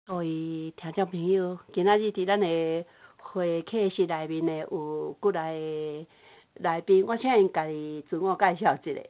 各位听众朋友，今仔日伫咱的会客室内面呢，有过来的来宾，我请因家己自我介绍一下。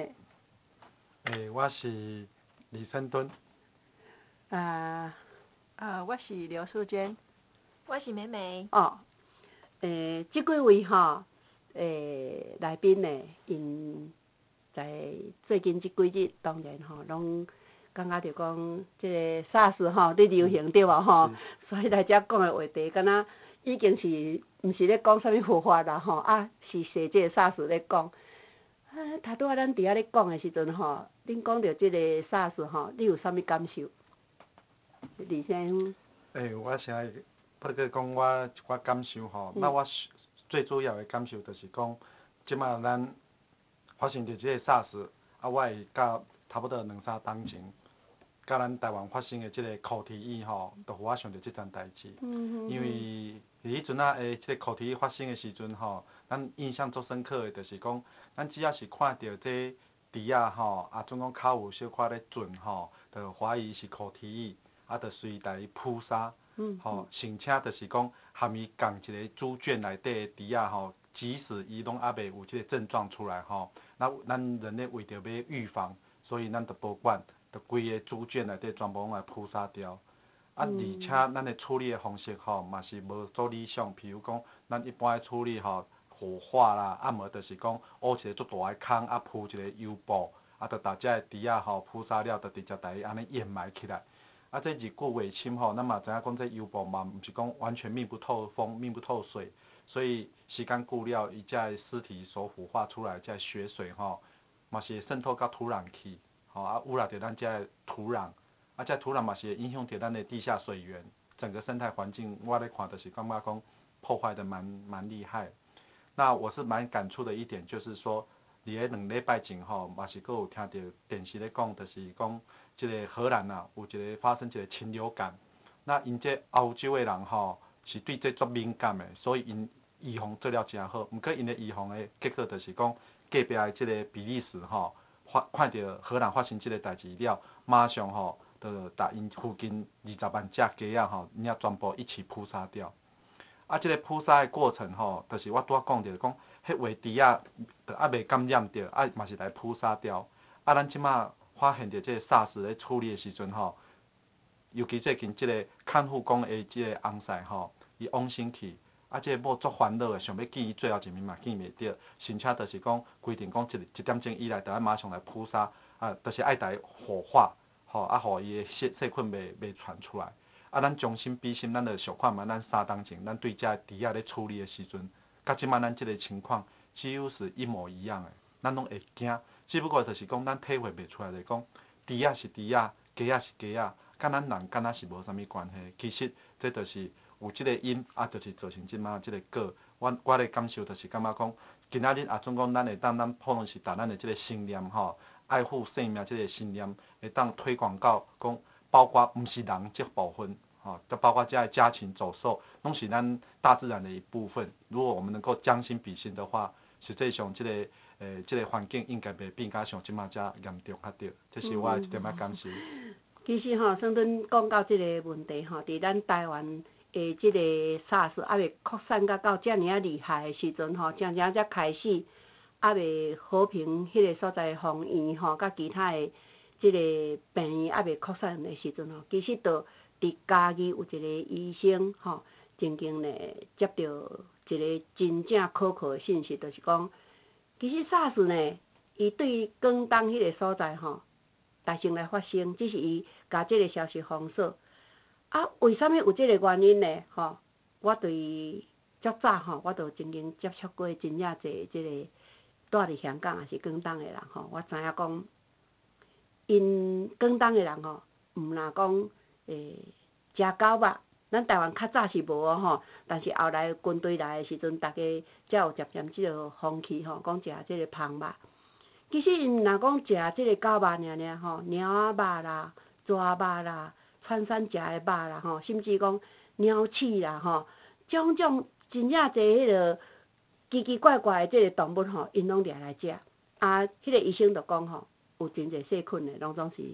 我是李生敦。 啊， 我是刘素娟， 我是美美。 哦，即几位吼，来宾呢，因在最近即几日，当然吼，拢感觉着讲，即个 SARS 吼咧流行对无吼，所以来遮讲的话题，敢若已经是毋是咧讲啥物佛法啦吼，是说即个 SARS 咧讲。拄拄仔咱伫遐咧讲的时阵吼，恁讲着即个 SARS 吼，你有啥物感受？李先生。 我先来要个讲我一寡感受吼。那我最主要的感受就是讲，即马咱发生着即个 SARS，我会甲差不多2、3冬前，甲咱台湾发生的即个口蹄疫吼，都互我想着即件代志。因为伫迄阵啊，即个口蹄疫发生的时阵吼，咱印象足深刻的，就是讲，咱只要是看到这猪仔吼，总讲脚有小可咧肿吼，就怀疑是口蹄疫，就随来扑杀。吼，甚至就是讲，含伊共一个猪圈内底的猪仔吼，即使伊拢还袂有即个症状出来吼，那咱人类为着要预防，所以咱就保管，就规个猪圈内底全部拢来扑杀掉。而且咱的处理的方式吼，嘛是无做理想。譬如讲，咱一般的处理吼，火化啦，无就是讲挖一个足大的坑，铺一个油布，就把遮个猪仔吼扑杀了，就直接把伊安尼掩埋起来。这日久未深吼，咱嘛知影讲这油布嘛，毋是讲完全密不透风、密不透水，所以时间久了，伊遮个尸体所腐化出来遮个血水吼，嘛是会渗透到土壤去，吼污染着咱遮个土壤。遮土壤嘛是会影响到咱的地下水源，整个生态环境，我咧看就是感觉讲破坏的蛮厉害。那我是蛮感触的一点就是说，伫个2礼拜前吼，嘛是阁有听到电视咧讲，就是讲即个荷兰有一个发生一个禽流感。那因这欧洲的人吼是对这足敏感的，所以因预防做了真好。毋过因的预防的结果就是讲，隔壁的即个比利时吼，看到荷兰发生即个代志了，马上吼。就把因附近20万只鸡仔吼，全部一起扑杀掉。即个扑杀的过程吼，就是我拄仔讲着，讲迄位猪仔就未感染着，嘛是来扑杀掉。咱即马发现着即个 SARS 咧处理的时阵吼，尤其最近即个看护工的即个翁婿吼，伊往生去，即个某足烦恼的，想要见伊最后一面嘛见袂着，甚至就是讲规定讲1点钟以内，就要马上来扑杀，就是爱来火化。互伊的细菌袂传出来。咱将心比心，咱就想看嘛，咱3冬前咱对遮个猪仔咧处理的时阵，甲即摆咱即个情况几乎是一模一样的，咱拢会惊。只不过就是讲，咱体会袂出来，就是讲猪仔是猪仔，鸡仔是鸡仔，甲咱人敢若是无啥物关系。其实这就是有即个因，就是造成即摆即个果。我的感受就是感觉讲，今仔日总讲咱会当咱可能是把咱的即个信念吼。爱护生命这个信念，会当推广到讲，包括毋是人这部分，就包括遮个家禽走兽，拢是咱大自然的一部分。如果我们能够将心比心的话，实际上这个环境应该袂变甲像即马遮严重较对。这是我的一点仔感受。 其实吼，算恁讲到即个问题吼，伫咱台湾的即个 SARS 未扩散到遮尔啊厉害的时阵吼，正才开始。未和平迄个所在防疫吼，甲其他的即个病院未扩散的时阵吼，其实就伫家己有一个医生吼，曾经呢接到一个真正可靠的信息，就是讲，其实 SARS 呢，伊对广东迄个所在吼，大先来发生，只是伊甲即个消息封锁。为什物有即个原因呢？吼，我对较早吼，我就曾经接触过真正侪即个。住伫香港也是广东的人吼，我知影讲，因广东的人吼，毋若讲食狗肉，咱台湾较早是无吼，但是后来军队来的时阵，大家才有渐渐即个风气吼，讲食即个芳肉。其实因若讲食即个狗肉尔吼，猫仔肉啦、蛇肉啦、穿山甲的肉啦吼，甚至讲鸟鼠啦吼，种种真正侪迄落。奇奇怪怪的即个动物吼，因拢掠来食。迄个医生就讲吼，有真侪细菌的，拢总是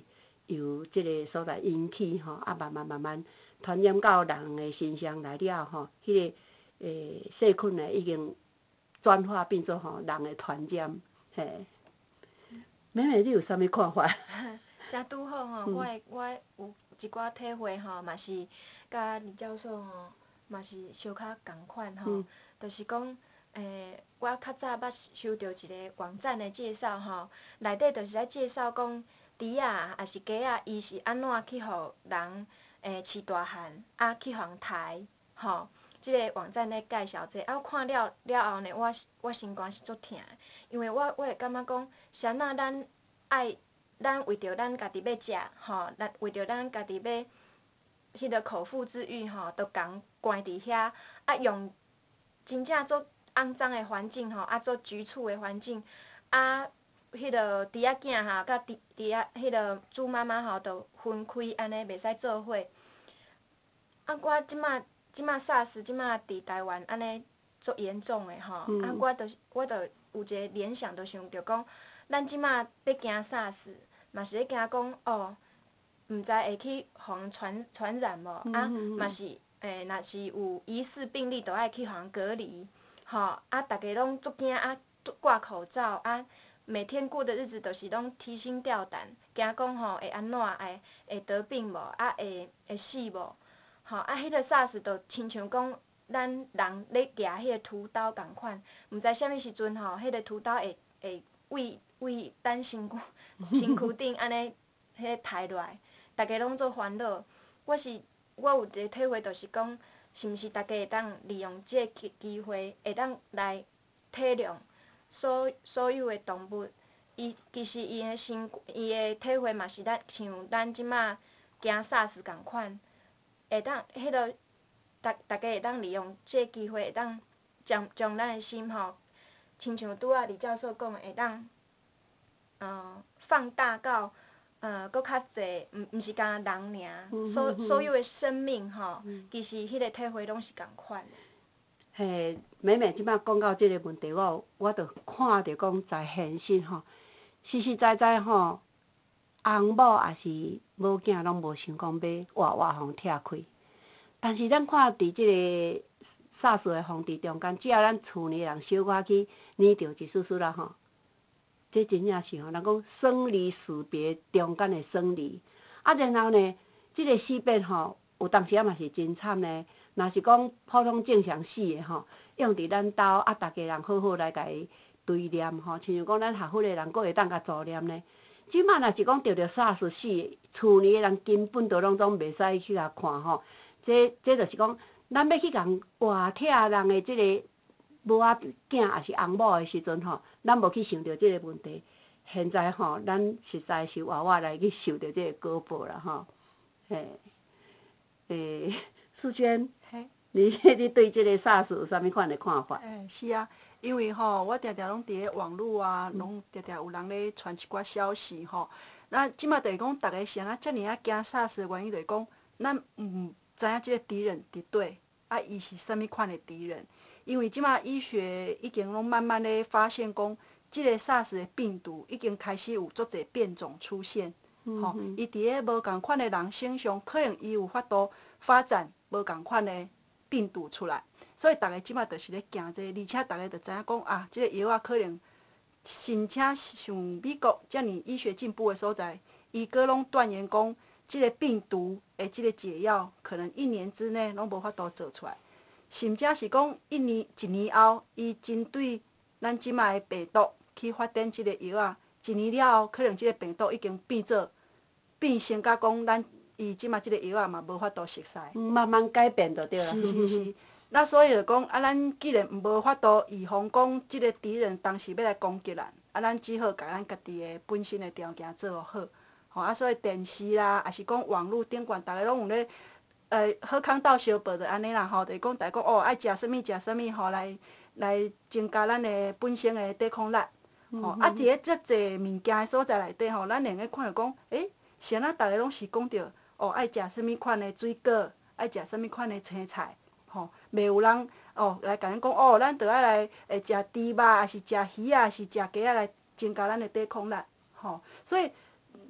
由即个所在引起吼，啊慢慢传染到人的身上来了吼，迄个细菌呢已经转化变做吼人的传染，嘿。妹妹，你有啥物看法？ 真拄好吼，我有一寡体会吼，嘛是甲李教授吼，嘛是小可共款吼，就是讲，我较早捌收到一个网站的介绍吼，内底就是咧介绍讲，猪仔也是鸡仔，伊是安怎去互人饲大汉，啊去互人刣吼。即个网站咧介绍这啊，我看了后呢，我心肝是足疼的，因为我会感觉讲，谁那咱为着咱家己要食吼，为着咱家己要迄个口腹之欲吼，都共关伫遐，啊用真正足肮脏的环境吼，啊足局促的环境，啊迄个猪仔囝吼，甲猪仔迄个猪妈妈吼，都分开安尼袂使做伙。啊，我即马 SARS 即马伫台湾安尼足严重的吼，啊我就有一个联想，就想着讲，咱即马要惊 SARS。嘛是咧惊讲哦，毋知会去互人传染无？啊，嘛是若是有疑似病例，就爱去互人隔离，吼啊，逐个拢足惊啊，挂口罩啊，每天过的日子都是拢提心吊胆，惊讲吼会安怎，会得病无？啊会死无？吼啊，迄个 SARS 就亲像讲咱人咧夹迄个屠刀共款，毋知啥物时阵吼，迄个屠刀会为咱身躯顶安尼，迄刣落来，逐个拢做烦恼。我有一个体会，就是讲，是毋是逐家会当利用即个机会，会当来体谅所有的动物。其实伊的体会嘛是像咱即马惊 SARS 共款，会当迄个逐家会当利用即个机会，会当将咱的心吼，亲像拄仔李教授讲的，会当放大到搁较济，毋是干人尔，所有的生命吼，其实迄个体会拢是共款的。 嘿，妹妹即摆讲到即个问题，我着看着讲在现实吼，实实在在吼，翁某也是某囝拢无想讲要活互拆开。但是咱看伫即个 SARS 的防治中间，只要咱厝内人小可去捏着一丝丝啦吼。这真正是吼，人讲生离死别中间的生离，啊，然后呢，即个死别吼，有当时啊嘛是真惨呢。若是讲普通正常死的吼，用伫咱兜啊，逐家人好好来甲伊追念吼，亲像讲咱合伙的人，佫会当甲助念呢。即摆若是讲着SARS 死，厝内的人根本都拢总袂使去甲看吼。这就是讲，咱要去共活拆人的即个。母仔囝也是翁某的时阵吼，咱无去想着即个问题。现在吼，咱实在是活活来去受着即个果报啦吼。素娟，你对即个 SARS 有啥物款的看法？ 是啊，因为吼，我定定拢伫咧网络啊，拢定定有人咧传一寡消息吼。那即马就是讲，逐个是安怎遮尔惊 SARS 的原因，就是讲，咱毋知影即个敌人伫对，啊，伊是啥物款的敌人。因为即马医学已经拢慢慢咧发现讲，即个 SARS 的病毒已经开始有足侪变种出现，吼，伊伫咧无共款的人身上，可能伊有法度发展无共款的病毒出来，所以逐个即马就是咧惊这个，而且逐个就知影讲啊，即个药啊可能，甚至像美国遮尔医学进步的所在，伊阁拢断言讲，即个病毒的即个解药，可能1年之内拢无法度做出来。甚至是讲一年后，伊针对咱即卖的病毒去发展即个药啊，1年了后，可能即个病毒已经变成甲讲咱伊即卖即个药啊嘛无法度熟悉。 慢慢改变就对啦。 是。那所以就讲啊，咱既然无法度预防讲即个敌人当时要来攻击咱，啊，咱只好甲咱家己的本身的条件做好。吼啊，所以电视啦，也是讲网络顶悬，逐个拢有咧。好康道相报就安尼啦吼，就是讲大家讲哦，爱食啥物吼，来增加咱的本身的抵抗力。吼啊，伫咧遮济物件的所在内底吼，咱会用看着讲，是安怎逐个拢是讲着哦，爱食啥物款的水果，爱食啥物款的青菜，吼，袂有人哦来甲咱讲哦，咱着爱来食猪肉，还是食鱼啊，是食鸡仔来增加咱的抵抗力，吼，所以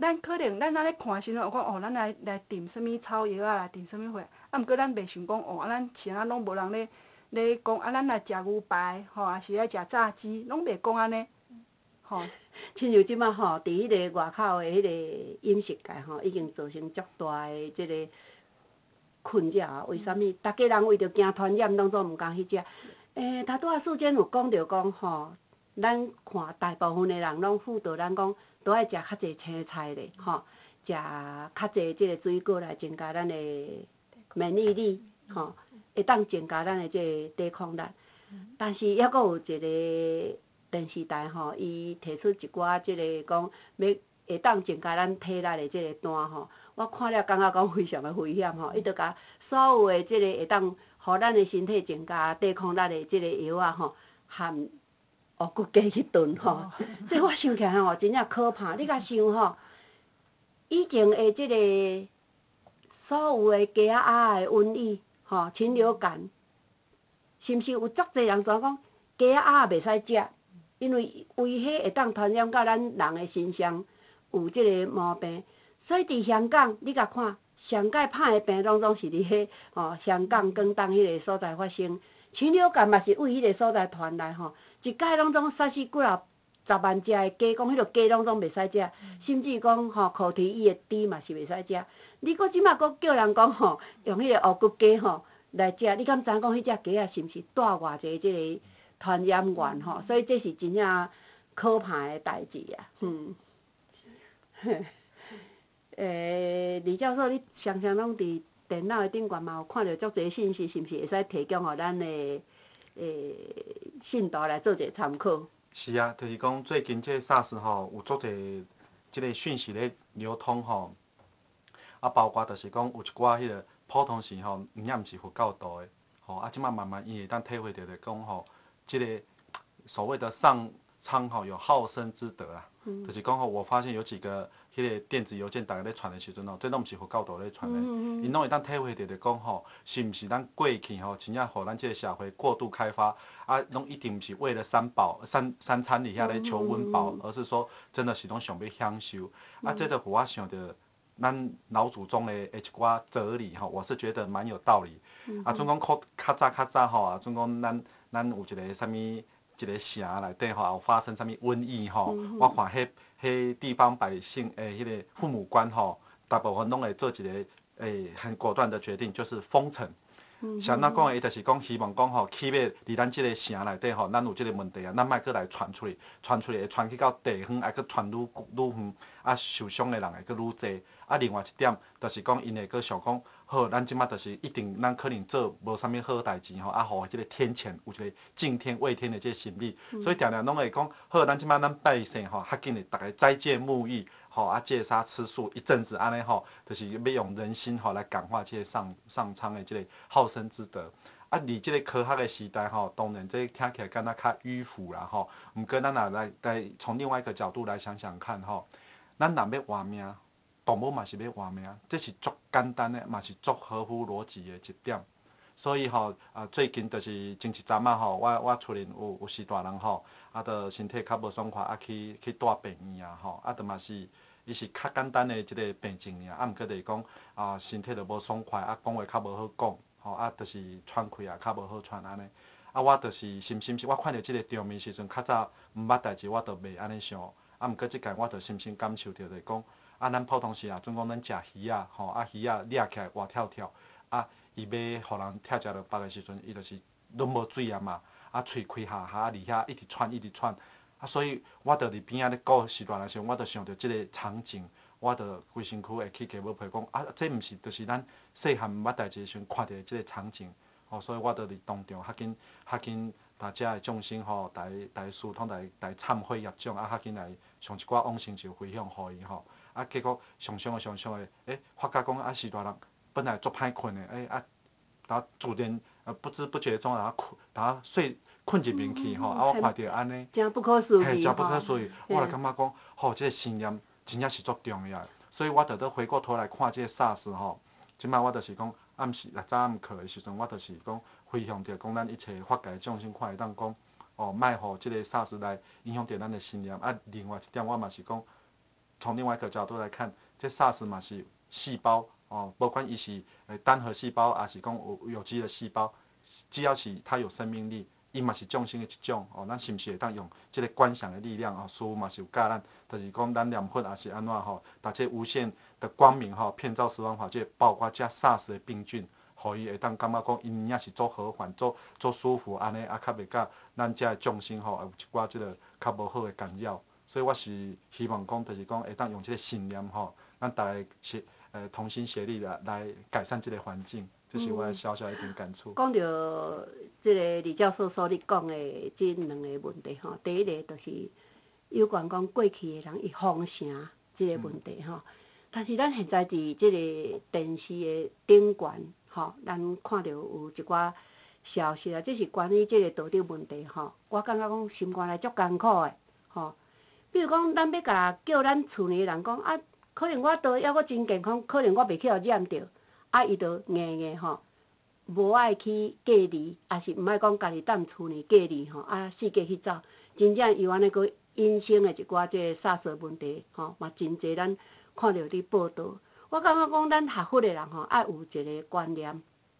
咱可能咱安尼看时阵，有讲哦，咱来炖什物草药啊，来炖什物货，啊，毋过咱袂想讲哦，咱是安拢无人咧讲啊，咱来食牛排，吼，也是来食炸鸡，拢袂讲安尼，吼。 亲像即摆吼，伫迄个外口的迄个饮食界吼，已经造成足大的即个困扰啊。为虾米？逐家人为着惊传染，当作毋敢去食。头拄仔事件有讲着讲吼，咱看大部分的人拢辅导咱讲，都爱食较济青菜咧，吼，食较济即个水果来增加咱的免疫力，吼，会当增加咱的即个抵抗力。但是抑阁有一个电视台吼，伊提出一寡即个讲要会当增加咱体力的即个单吼，我看了感觉讲非常的危险吼，伊着甲所有的即个会当互咱的身体增加抵抗力的即个药啊吼，含乌骨鸡去炖吼，这我想起来吼，真正可怕。你甲想吼，以前的即个所有的鸡仔鸭的瘟疫吼，禽流感，是毋是有足侪人知影讲鸡仔鸭袂使食？因为威胁会当传染到咱人的身上，有即个毛病。所以伫香港，你甲看，上届歹的病拢是伫迄香港广东迄个所在发生。禽流感嘛是为迄个所在传来吼，一届拢总杀死几啊10万只的鸡，讲迄落鸡拢袂使食，甚至讲烤猪伊的猪嘛是袂使食。你即马佫叫人讲用迄个乌骨鸡来食，你敢知影讲迄只鸡啊是毋是带偌济即个传染源吼？所以这是真正可怕的代志啊。李教授，你常常拢伫电脑的顶悬嘛有看到足侪信息，是毋是会使提供互咱的信徒来做一个参考？ 是啊，就是讲最近这 SARS 吼，有足侪即个讯息咧流通吼，啊，包括就是讲有一寡迄个普通时吼，毋也毋是佛教徒的，吼，啊，即马慢慢伊会当体会着讲吼，即个所谓的上苍吼有好生之德啊，就是讲吼，我发现有几个迄个电子邮件大家咧传的时阵吼，这拢毋是佛教徒咧传的，因拢会当体会着讲吼，是毋是咱过去吼，真正互咱即个社会过度开发啊，拢一定毋是为了三餐里遐咧求温饱，而是说真的是拢想要享受，啊，这个互我想着。咱老祖宗的一寡哲理吼，我是觉得蛮有道理。啊，总讲较早吼，啊，总讲咱有一个啥物一个城内底吼，有发生啥物瘟疫吼，我看迄地方百姓迄个父母官吼，大部分拢会做一个很果断的决定，就是封城。像咱讲的，伊就是讲希望讲吼，起码伫咱即个城内底吼，咱有即个问题啊，咱莫搁来传出去，会传去到地方，还搁传愈远，啊，受伤的人会搁愈侪。啊，另外一点就是讲，因会搁想讲，好，咱即马就是一定，咱可能做无啥物好代志吼，啊，互即个天谴有一个敬天畏天的即个心理，所以常常拢会讲，好，咱即马咱拜神吼，较紧的，逐个斋戒沐浴，吼啊，戒杀吃素一阵子，安尼吼，就是要用人心吼来感化即个上苍的即个好生之德。啊，伫即个科学的时代吼，当然这听起来敢若较迂腐啦吼。毋过咱也来从另外一个角度来想想看吼，咱人要活命。动物嘛是要活命，这是足简单的，嘛是足合乎逻辑的一点。所以吼，最近就是前一阵啊吼，我厝邻有时大人吼，啊，着身体较无爽快，啊去住病院啊吼，啊，着嘛是伊是较简单的一个病症尔，啊，毋过就是讲身体着无爽快，啊，讲话较无好讲，吼，啊，着是喘气啊较无好喘安尼。啊，我着是深深我看到即个场面时阵，较早毋捌代志，我着袂安尼想，啊，毋过即届我着深深感受着就是讲。啊，咱普通时啊，总讲咱食鱼啊，吼，啊鱼啊掠起来活跳跳，啊，伊要互人拆食着腹的时阵，伊就是拢无水啊嘛，啊，喙开下下，伫遐一直喘，啊，所以我着伫边仔咧顾时段的时候，我着想着即个场景，我着规身躯会起鸡母皮，讲啊，这毋是，就是咱细汉毋捌代志的时阵看到的即个场景，吼，所以我着伫当场较紧，大家的众生吼，大师通来忏悔业障，啊，较紧来上一寡往生咒分享互伊吼。啊，结果上的，发觉讲时大人本来足歹困的，然后自然不知不觉中，然后困入眠去吼，啊，我看着安尼， 真不可思议， 真不可思议，我就感觉讲，吼，这个信念真正是足重要的，所以我着回过头来看这个 SARS 吼，即摆我就是讲早暗课的时阵，我就是讲回向着讲咱一切法界众生，看会当讲，莫互即个 SARS 来影响着咱的信念，啊，另外一点我嘛是讲。 从另外一个角度来看，这 SARS 嘛是细胞哦，不管伊是单核细胞，还是讲有机的细胞，只要是它有生命力，伊嘛是众生的一种哦。咱是毋是会当用这个观想的力量哦？师父嘛是有教咱，就是讲咱念佛也是安怎吼，把这无限的光明吼，遍照十方法界，包括这 SARS 的病菌。互伊会当感觉讲，因也是做和缓、做舒服安尼，啊，较袂甲咱遮的众生吼，有一寡即个较无好的干扰。所以我是希望讲，就是讲会当用即个信念吼，咱大家同心协力来改善即个环境，这是我小小一点感触。 讲到即个李教授所你讲的即两个问题吼，第一个就是有关讲过去的人伊封城即个问题吼，但是咱现在伫即个电视的顶悬吼，咱看到有一寡消息啊，这是关于即个道德问题吼，我感觉讲心肝内足艰苦的吼。比如讲，咱要甲叫咱厝内人讲啊，可能我倒抑阁真健康，可能我袂去互染着，啊，伊就硬硬吼，无爱去隔离，也是毋爱讲家己踮厝内隔离吼，啊，四界去走，真正有安尼阁引申的一寡即个SARS问题吼，嘛真济咱看到伫报道。我感觉讲，咱学佛的人吼，爱有一个观念。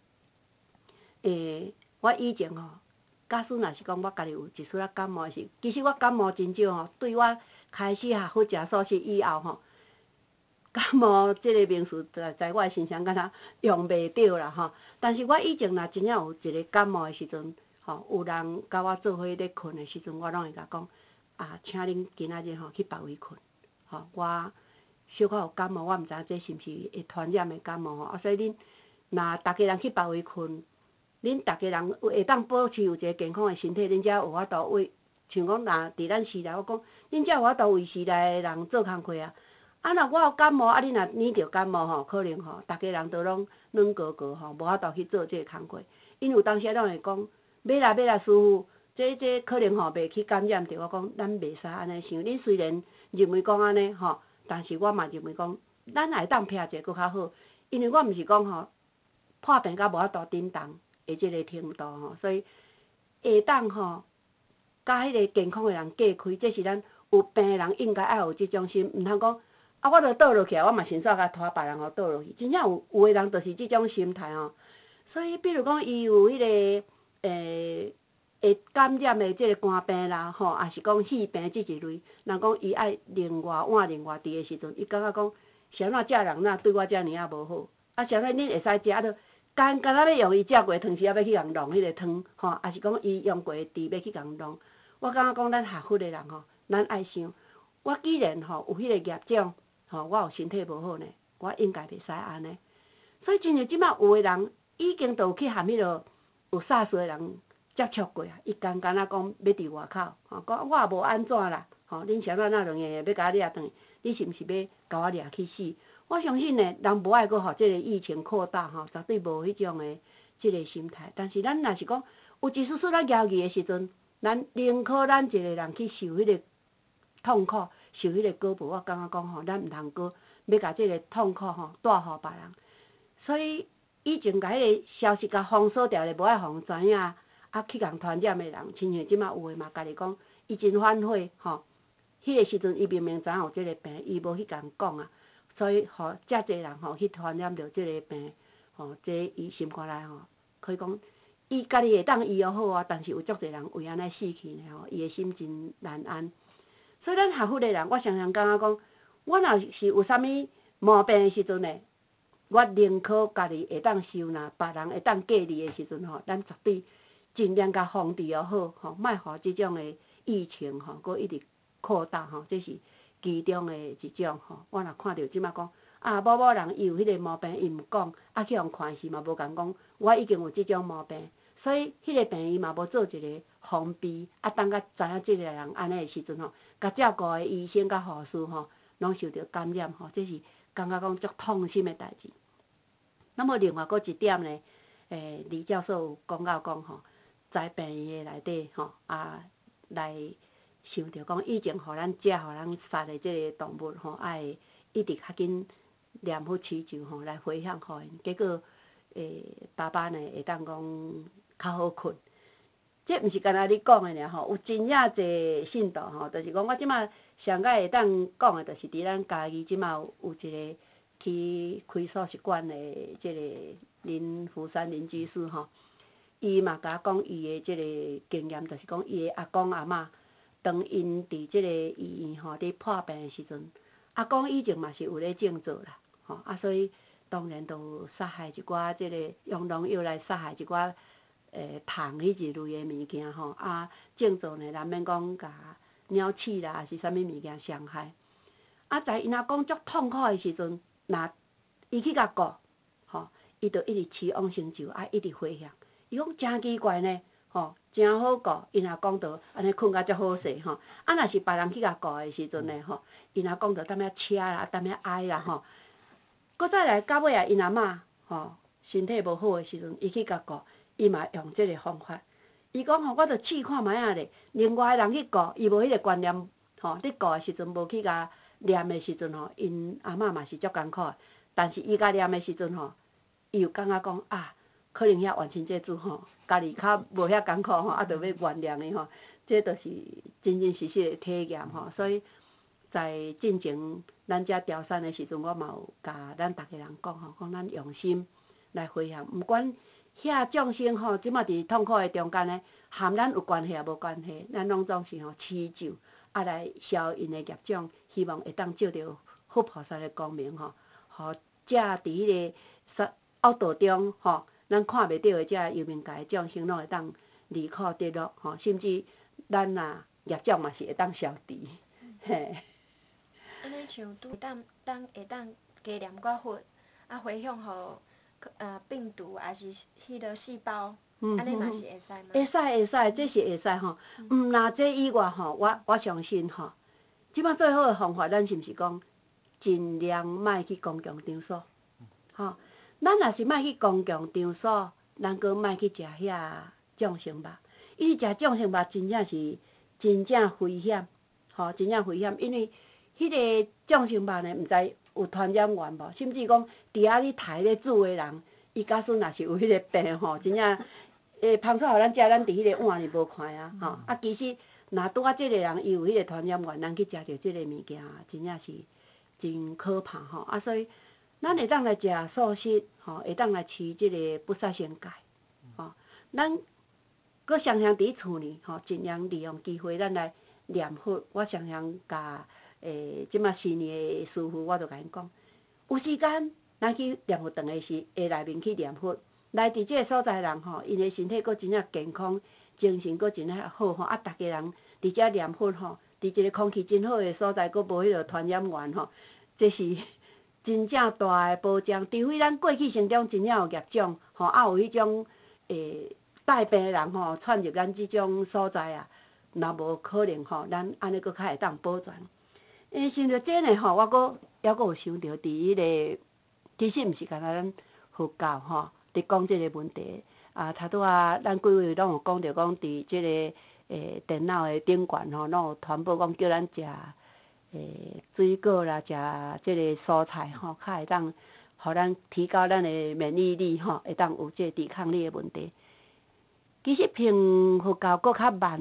我以前吼，假使若是讲我家己有一丝仔感冒时，其实我感冒真少吼。对我开始学佛食素食以后吼，感冒即个名词在我身上敢若用袂着啦吼。但是我以前若真正有一个感冒的时阵，吼，有人甲我做伙咧困的时阵，我拢会甲讲啊，请恁今仔日吼去别位困，吼，我小可有感冒，我毋知影这是毋是会传染的感冒吼。啊，所以恁若逐家人去别位困。恁逐家人会当保持有一个健康的身体，恁才有法度为，像讲若伫咱时代，我讲恁才有法度为时代的人做工课啊。啊，若我有感冒，啊，恁若染着感冒吼，可能吼，逐家人都拢软糊糊吼，无法度去做即个工课。因有当时拢会讲，要啦，师傅，这可能吼袂去感染着。我讲咱袂使安尼想，恁虽然认为讲安尼吼，但是我嘛认为讲，咱也会当避者搁较好，因为我毋是讲吼破病甲无法度顶当。的即个程度吼，所以下当吼，甲迄个健康的人隔开，这是咱有病的人应该爱有即种心，毋通讲啊，我著倒落去啊，我嘛先煞甲拖别人互倒落去。真正有的人就是即种心态吼，所以比如讲伊有迄个会感染的即个肝病啦吼，也是讲肺病即一类，人讲伊爱另外换另外伫的时阵，伊感觉讲啥物遮人哪对我遮尔啊无好，啊啥物恁会使食啊著。干若要用伊食过汤时啊，要去共弄迄个汤，吼，也是讲伊用过的猪要去共弄。我感觉讲咱学佛的人吼，咱爱想，我既然吼有迄个业障，吼，我有身体无好呢，我应该袂使安尼。所以真像即摆有的人已经都有去含迄落有SARS的人接触过啊，伊敢若讲要伫外口，吼，讲我也无安怎啦，吼，恁啥物那两个要甲我掠转，你是毋是要甲我掠去死？我相信呢，人无爱阁互即个疫情扩大吼，绝对无迄种的即个心态。但是咱若是讲有一丝丝仔压抑的时阵，咱宁可咱一个人去受迄个痛苦，受迄个果报，我感觉讲吼，咱毋通阁要甲即个痛苦吼带互别人。所以以前甲迄个消息甲封锁掉咧，无爱互知影，啊去共传染的人，亲像即马有诶嘛，家己讲伊真反悔吼。迄个时阵伊明明知影有即个病，伊无去共讲啊。所以，吼，遮济人吼去传染着即个病，吼，这伊心肝内吼，可以讲，伊家己会当医疗好啊，但是有足济人为安尼死去呢吼，伊的心真难安。所以咱学佛的人，我常常感觉讲，我若是有啥物毛病的时阵呢，我宁可家己会当受呐，别人会当隔离的时阵吼，咱绝对尽量甲防治了好，吼，莫互即种的疫情吼，搁一直扩大吼，这是。其中的一种吼，我若看到即马讲啊，某人伊有迄个毛病，伊毋讲，啊去互看时嘛无共讲，我已经有即种毛病，所以迄个病伊嘛无做一个防备，啊等甲知影即个人安尼的时阵吼，甲照顾的医生甲护士吼，拢受着感染吼，这是感觉讲足痛心的代志。那么另外佫一点呢，李教授有讲到讲吼，在病院的内底吼啊来。想着讲以前互咱食、互咱杀的即个动物吼，爱一直较紧念佛祈求吼，来回向互因。结果爸爸呢会当讲较好困。这毋是干那你讲的尔吼，有真正侪信徒吼，就是讲我即马上个会当讲的，就是伫咱家己即马有一个去开素食馆的即个林福山林居士吼，伊嘛甲我讲伊的即个经验，就是讲伊的阿公阿嬷，当因伫即个医院吼伫破病的时阵，阿公以前嘛是有咧种做啦，吼所以当然就杀害一寡即个用农药来杀害一寡虫迄一类的物件吼，种做呢难免讲甲鸟鼠啦，还是啥物物件伤害。在因阿公足痛苦的时阵，若伊去甲顾，吼，伊就一直吃往生咒，一直回向。伊讲真奇怪呢，吼，真好顾。因阿公就安尼困甲足好势吼。若是别人去甲顾的时阵呢，吼，因阿公就踮遐车啦，踮遐哀啦，吼。搁再来到尾因阿嬷吼身体无好的时阵，伊去甲顾，伊嘛用即个方法。伊讲吼，我着试看觅仔咧，另外的人去顾，伊无迄个观念，吼，伫顾的时阵无去甲念的时阵吼，因阿嬷嘛是足艰苦的。但是伊甲念的时阵吼，伊有感觉讲可能遐完成这主吼，家己较无遐艰苦吼，着要原谅伊吼，这着是真真实实的体验吼。所以在进前咱遮调山的时阵，我嘛有甲咱逐个人讲吼，讲咱用心来回向，毋管遐众生吼，即马伫痛苦的中间呢，含咱有关系也无关系，咱拢总是吼祈咒来消因的业障，希望会当照着佛菩萨的光明吼，互遮伫迄个恶道中吼，咱看袂到的遮幽冥界的众生拢会当离苦得乐吼，甚至咱业障嘛是会当消除，嘿。 安尼像会当加念寡佛，回向互病毒还是迄个细胞，安尼嘛是会使吗？ 会使，这是会使吼。若这以外吼，我相信吼，即摆最好的方法，咱是毋是讲尽量莫去公共场所，吼。咱若是莫去公共场所，咱阁莫去食遐众生肉。伊食众生肉真正是真正危险，吼，真正危险，因为迄个众生肉呢，毋知有传染源无，甚至讲伫遐咧杀咧煮的人，伊假使若是有迄个病吼，真正芳出互咱食，咱伫迄个碗里无看啊，吼。其实若拄啊，即个人伊有迄个传染源，咱去食着即个物件，真正是真可怕吼。所以咱会当来食素食，吼，会当来持即个不杀生戒，吼。咱搁常常伫厝里，吼，尽量利用机会，咱来念佛。我常常甲即马新年的师傅，我就甲因讲，有时间咱去念佛堂的时，下内面去念佛。来伫即个所在人吼，因的身体阁真正健康，精神阁真正好吼。逐个人伫遮念佛吼，伫一个空气真好的所在，阁无迄个传染源吼，这是真正大的保障。除非咱过去生中真正有业障吼，有迄种带病的人吼，窜入咱即种所在若无可能吼，咱安尼阁较会当保全。想着这呢吼，我阁还阁有想着伫迄个，其实毋是干那咱佛教吼。伫讲即个问题头拄咱几位拢有讲着讲，伫即个电脑的顶悬吼，拢有传播讲叫咱食水果啦，食即个蔬菜吼，较会当互咱提高咱的免疫力吼，会当有即个抵抗力的问题。其实凭佛教搁较慢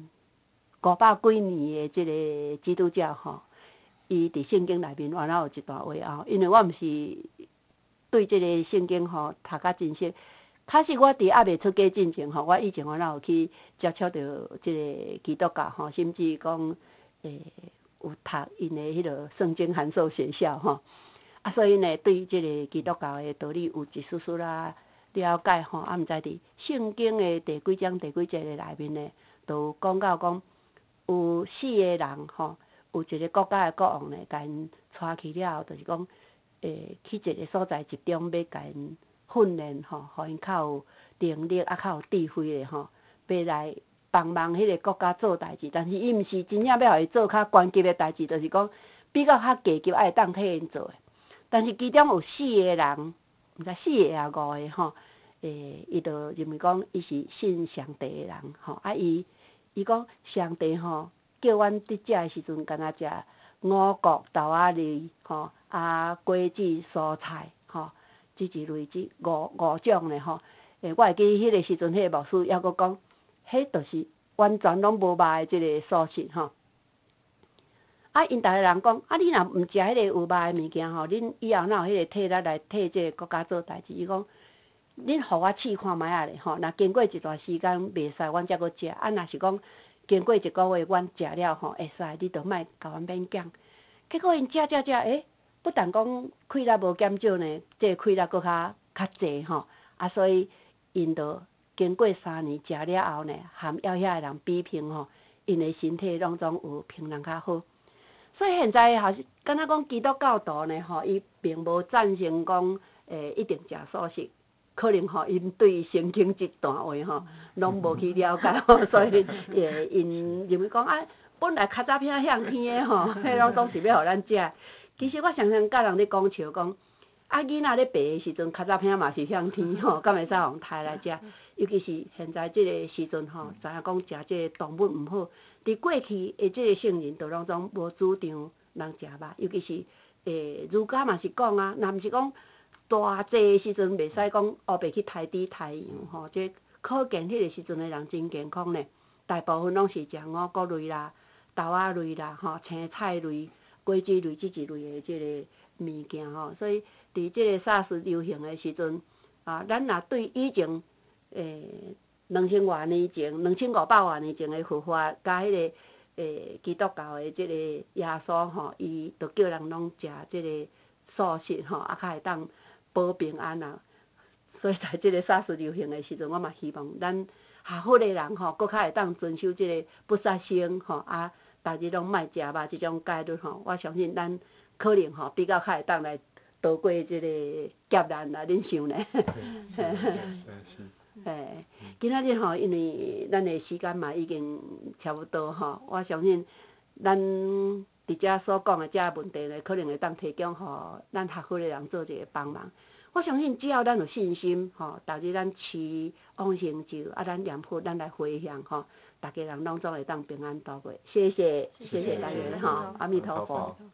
500几年的即个基督教吼，伊伫圣经内面原来有一段话因为我毋是对即个圣经吼读较真熟，确实我伫未出家之前吼，我以前原来有去接触到即个基督教吼，甚至讲有读因的迄落圣经函授学校吼，所以呢，对即个基督教的道理有一丝丝了解吼，毋知伫圣经的第几章第几节的内面呢，都有讲到讲有4个人吼，有一个国家的国王呢，甲因带去了后，就是讲。去一个所在集中，要甲因训练吼，互因较有能力较有智慧的吼，要来帮忙迄个国家做代志。但是伊毋是真正要互伊做较关键的代志，就是讲比较低级会当替因做的。但是其中有4个人，毋知4个啊5个吼，伊就认为讲伊是信上帝的人吼，伊讲上帝吼叫阮伫遮的时阵，干那食5谷豆仔粒吼。果子、蔬菜，吼，即一类5种的吼。我会记迄个时阵，迄个牧师还阁讲，迄著是完全拢无肉的即个素食吼。 啊，因逐个人讲，啊，你若毋食迄个有肉诶物件吼，恁以后哪有迄个体力来替即个国家做代志？伊讲，恁互我试看卖啊咧吼，若经过一段时间袂使，阮才搁食。啊，若是讲经过1个月，阮食了吼会使，你着莫甲阮勉强。结果因食，不但讲气力无减少呢，即个气力搁较济吼。啊，所以因着经过3年食了后呢，含要遐个人比拼吼，因的身体拢总有平常较好。所以现在也是敢若讲基督教徒呢吼，伊并无赞成讲一定食素食，可能吼因对圣经即段话吼，拢无去了解吼，所以因认为讲啊，本来较早片向天的吼，迄拢总是要互咱食。其实我常常甲人咧讲笑讲，啊囡仔咧爬的时阵，较早片嘛是向天吼，敢会使互杀来食？尤其是现在即个时阵吼，知影讲食即个动物毋好。伫过去的即个圣人，就拢总无主张人食肉，尤其是儒家嘛是讲啊，若毋是讲大济的时阵，袂使讲黑白去杀猪杀羊吼。即可见迄个时阵的人真健康呢，大部分拢是食五谷类啦、豆仔类啦、吼青菜类、果子类即一类的即个物件吼。所以伫即个SARS流行的时阵啊，咱若对以前2000多年前、2500多年前的佛法，甲迄个基督教的即个耶稣吼，伊就叫人拢食即个素食吼，啊，较会当保平安啊。所以在即个SARS流行的时阵，我嘛希望咱学佛的人吼，搁较会当遵守即个不杀生吼，啊，逐日拢莫食肉即种戒律吼，我相信咱可能吼比较较会当来度过即个劫难啦，恁想呢？ 是。 嘿，今仔日吼，因为咱的时间嘛已经差不多吼，我相信咱伫遮所讲的遮问题呢，可能会当提供互咱学佛的人做一个帮忙。我相信只要咱有信心吼，逐日咱持往生咒，啊，咱念佛，咱来回向吼，逐个人拢总会当平安度过。谢谢大家吼，阿弥陀佛。